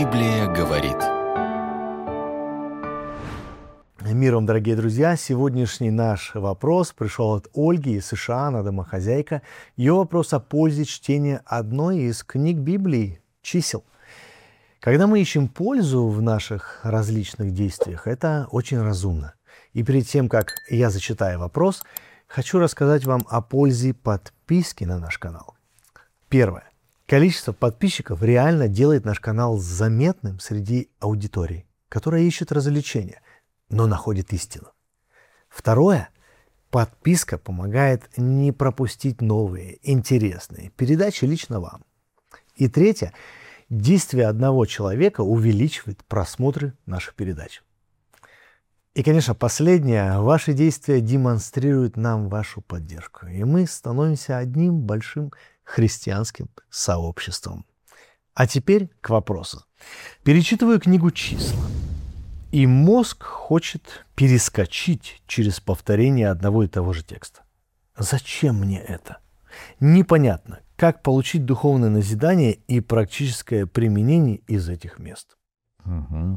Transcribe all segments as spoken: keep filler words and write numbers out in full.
Библия говорит. Мир вам, дорогие друзья! Сегодняшний наш вопрос пришел от Ольги из США, она домохозяйка. Ее вопрос о пользе чтения одной из книг Библии – чисел. Когда мы ищем пользу в наших различных действиях, это очень разумно. И перед тем, как я зачитаю вопрос, хочу рассказать вам о пользе подписки на наш канал. Первое. Количество подписчиков реально делает наш канал заметным среди аудитории, которая ищет развлечения, но находит истину. Второе. Подписка помогает не пропустить новые, интересные передачи лично вам. И третье. Действие одного человека увеличивает просмотры наших передач. И, конечно, последнее. Ваши действия демонстрируют нам вашу поддержку. И мы становимся одним большим христианским сообществом. А теперь к вопросу. Перечитываю книгу «Числа». И мозг хочет перескочить через повторение одного и того же текста. Зачем мне это? Непонятно, как получить духовное назидание и практическое применение из этих мест. Угу.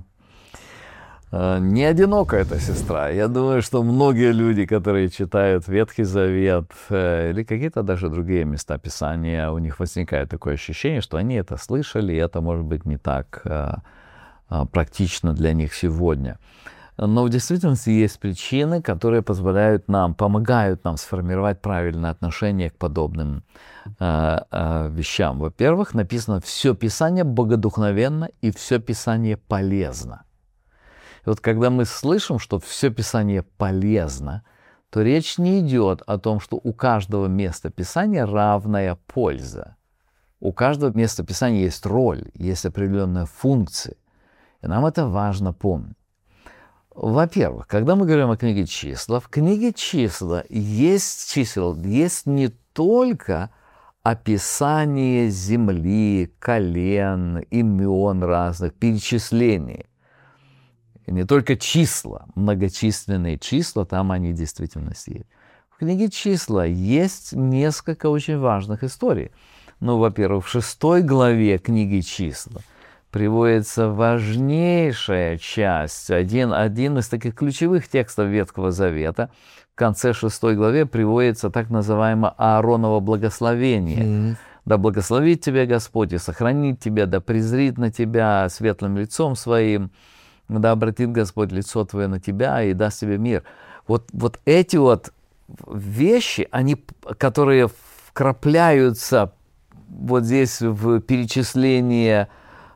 Не одинока эта сестра. Я думаю, что многие люди, которые читают Ветхий Завет или какие-то даже другие места Писания, у них возникает такое ощущение, что они это слышали, и это может быть не так практично для них сегодня. Но в действительности есть причины, которые позволяют нам, помогают нам сформировать правильное отношение к подобным э, э, вещам. Во-первых, написано «все Писание богодухновенно и все Писание полезно». И вот когда мы слышим, что все Писание полезно, то речь не идет о том, что у каждого места Писания равная польза. У каждого места Писания есть роль, есть определенная функция. И нам это важно помнить. Во-первых, когда мы говорим о книге «Числа», в книге «Числа» есть чисел, есть не только описание земли, колен, имен разных, перечислений. И не только числа, многочисленные числа, там они в действительности есть. В книге «Числа» есть несколько очень важных историй. Ну, во-первых, в шестой главе книги «Числа» приводится важнейшая часть, один, один из таких ключевых текстов Ветхого Завета. В конце шестой главе приводится так называемое Аароново благословение. Mm-hmm. «Да благословит тебя Господь и сохранит тебя, да презрит на тебя светлым лицом своим, да обратит Господь лицо твое на тебя и даст тебе мир». Вот, вот эти вот вещи, они, которые вкрапляются вот здесь в перечислении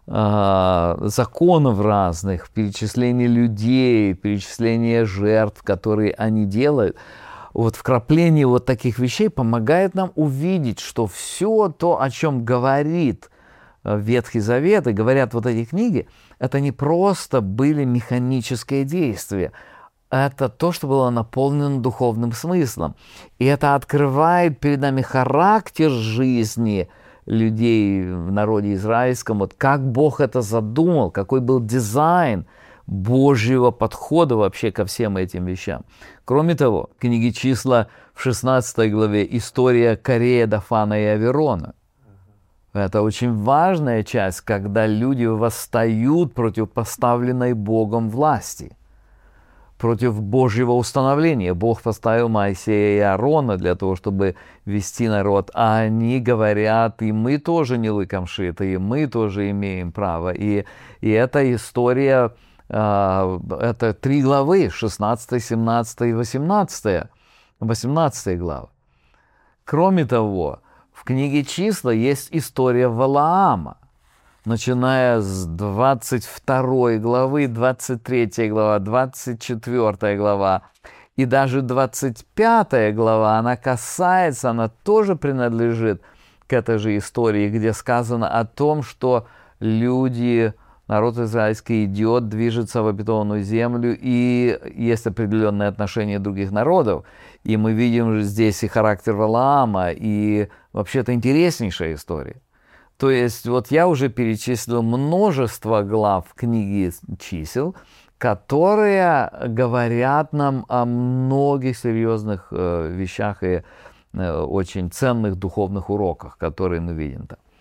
законов разных, перечисление людей, перечисление жертв, которые они делают, вот вкрапление вот таких вещей помогает нам увидеть, что все то, о чем говорит Ветхий Завет и говорят вот эти книги, это не просто были механические действия, это то, что было наполнено духовным смыслом. И это открывает перед нами характер жизни людей в народе израильском, вот как Бог это задумал, какой был дизайн Божьего подхода вообще ко всем этим вещам. Кроме того, в книге «Числа» в шестнадцатой главе история Корея, Дафана и Аверона. Это очень важная часть, когда люди восстают против поставленной Богом власти, против Божьего установления. Бог поставил Моисея и Аарона для того, чтобы вести народ, а они говорят, и мы тоже не лыком шиты, и мы тоже имеем право. И, и эта история, э, это три главы, шестнадцатая, семнадцатая и восемнадцатая, восемнадцатая глава. Кроме того, в книге «Числа» есть история Валаама. Начиная с двадцать второй главы, двадцать третья глава, двадцать четвёртая глава и даже двадцать пятая глава, она касается, она тоже принадлежит к этой же истории, где сказано о том, что люди, народ израильский идет, движется в обетованную землю, и есть определенные отношения других народов. И мы видим здесь и характер Валаама, и вообще-то интереснейшая история. То есть вот я уже перечислил множество глав книги «Чисел», которые говорят нам о многих серьезных э, вещах и э, очень ценных духовных уроках, которые мы видим там.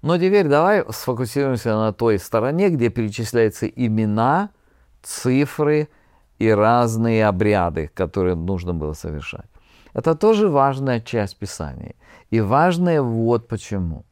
Но теперь давай сфокусируемся на той стороне, где перечисляются имена, цифры и разные обряды, которые нужно было совершать. Это тоже важная часть Писания. И важная вот почему.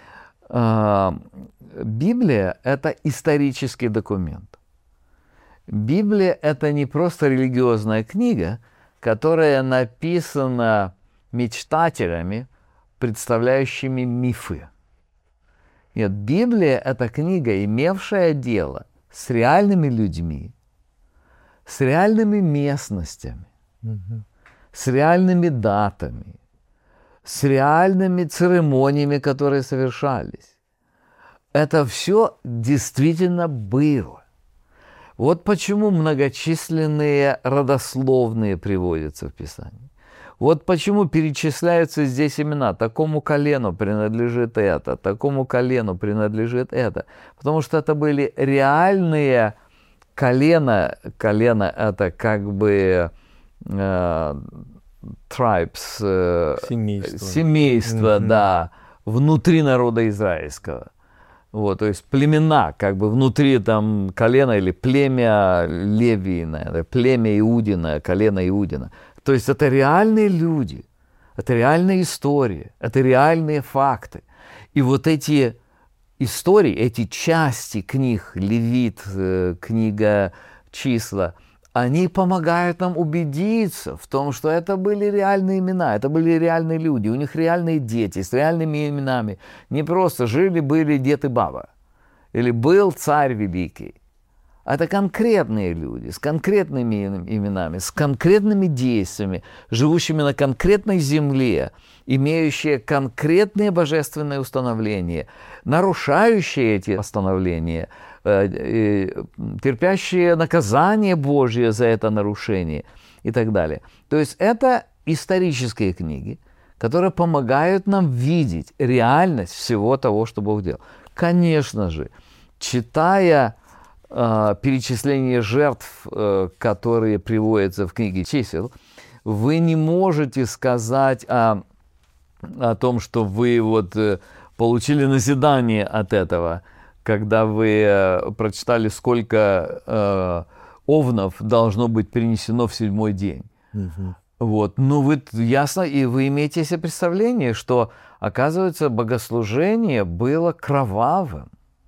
Библия – это исторический документ. Библия – это не просто религиозная книга, которая написана мечтателями, представляющими мифы. Нет, Библия – это книга, имевшая дело с реальными людьми, с реальными местностями, mm-hmm. с реальными датами, с реальными церемониями, которые совершались. Это все действительно было. Вот почему многочисленные родословные приводятся в Писании. Вот почему перечисляются здесь имена. Такому колену принадлежит это, такому колену принадлежит это. Потому что это были реальные колена. Колено – это как бы э, tribes, э, семейство, семейство mm-hmm. да, внутри народа израильского. Вот, то есть племена, как бы внутри там колена или племя Левиина, племя Иудина, колено Иудина. То есть это реальные люди, это реальная история, это реальные факты. И вот эти истории, эти части книг, Левит, книга Числа, они помогают нам убедиться в том, что это были реальные имена, это были реальные люди, у них реальные дети с реальными именами. Не просто жили-были дед и баба, или был царь великий. Это конкретные люди с конкретными именами, с конкретными действиями, живущими на конкретной земле, имеющие конкретные божественные установления, нарушающие эти установления, терпящие наказание Божье за это нарушение и так далее. То есть это исторические книги, которые помогают нам видеть реальность всего того, что Бог делал. Конечно же, читая э, перечисление жертв, э, которые приводятся в книге Чисел, вы не можете сказать о, о том, что вы вот, э, получили назидание от этого, когда вы э, прочитали, сколько э, овнов должно быть принесено в седьмой день. Mm-hmm. Вот. Ну, вы, ясно, и вы имеете себе представление, что, оказывается, богослужение было кровавым.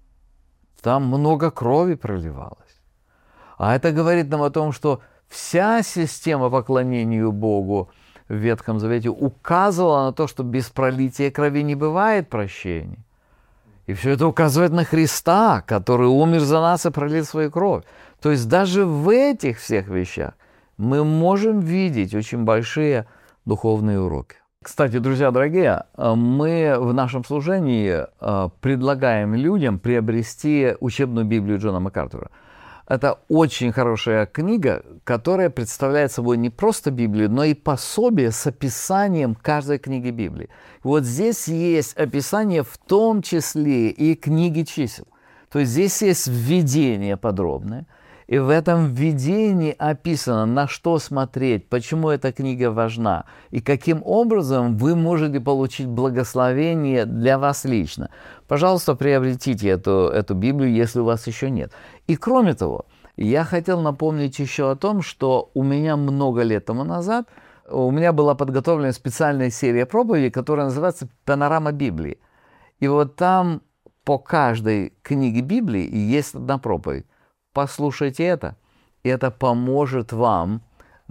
Там много крови проливалось. А это говорит нам о том, что вся система поклонения Богу в Ветхом Завете указывала на то, что без пролития крови не бывает прощения. И все это указывает на Христа, который умер за нас и пролил свою кровь. То есть даже в этих всех вещах мы можем видеть очень большие духовные уроки. Кстати, друзья дорогие, мы в нашем служении предлагаем людям приобрести учебную Библию Джона МакАртура. Это очень хорошая книга, которая представляет собой не просто Библию, но и пособие с описанием каждой книги Библии. Вот здесь есть описание в том числе и книги чисел. То есть здесь есть введение подробное, и в этом введении описано, на что смотреть, почему эта книга важна, и каким образом вы можете получить благословение для вас лично. Пожалуйста, приобретите эту, эту Библию, если у вас еще нет. И кроме того, я хотел напомнить еще о том, что у меня много лет тому назад, у меня была подготовлена специальная серия проповедей, которая называется «Панорама Библии». И вот там по каждой книге Библии есть одна проповедь. Послушайте это, и это поможет вам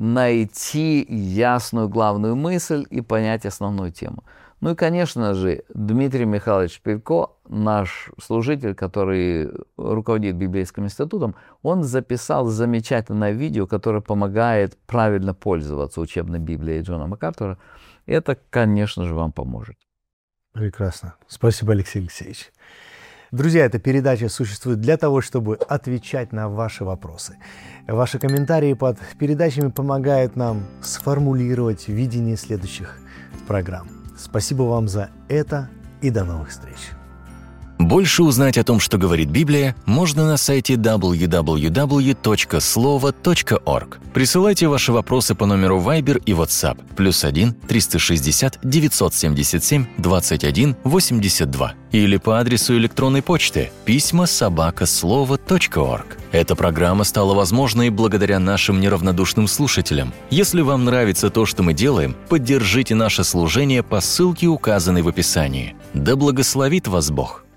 найти ясную главную мысль и понять основную тему. Ну и, конечно же, Дмитрий Михайлович Шпилько, наш служитель, который руководит Библейским институтом, он записал замечательное видео, которое помогает правильно пользоваться учебной Библией Джона МакАртура. Это, конечно же, вам поможет. Прекрасно. Спасибо, Алексей Алексеевич. Друзья, эта передача существует для того, чтобы отвечать на ваши вопросы. Ваши комментарии под передачами помогают нам сформулировать видение следующих программ. Спасибо вам за это и до новых встреч. Больше узнать о том, что говорит Библия, можно на сайте дабл ю дабл ю дабл ю точка слово точка орг. Присылайте ваши вопросы по номеру Viber и WhatsApp плюс один триста шестьдесят девятьсот семьдесят семь двадцать один восемьдесят два или по адресу электронной почты письма собака слово точка орг. Эта программа стала возможной благодаря нашим неравнодушным слушателям. Если вам нравится то, что мы делаем, поддержите наше служение по ссылке, указанной в описании. Да благословит вас Бог!